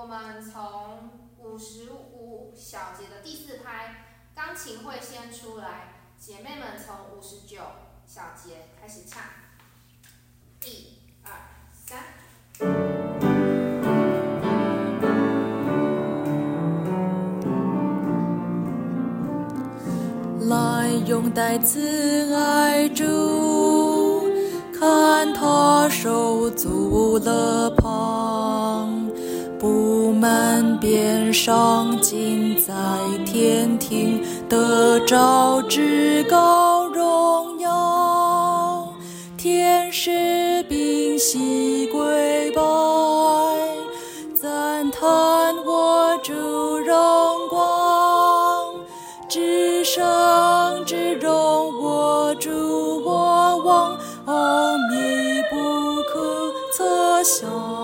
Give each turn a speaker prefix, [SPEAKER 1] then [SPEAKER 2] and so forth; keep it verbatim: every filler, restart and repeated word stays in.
[SPEAKER 1] 我们从五十五小节的第四拍，钢琴会先出来，姐妹们从五十九小节开始唱，一、二、三。
[SPEAKER 2] 来拥戴慈爱主，看他手足了旁，布满边上尽在天庭，得着至高荣耀，天使屏息跪拜，赞叹我主荣光，至圣至荣我主我王，奥秘不可测晓。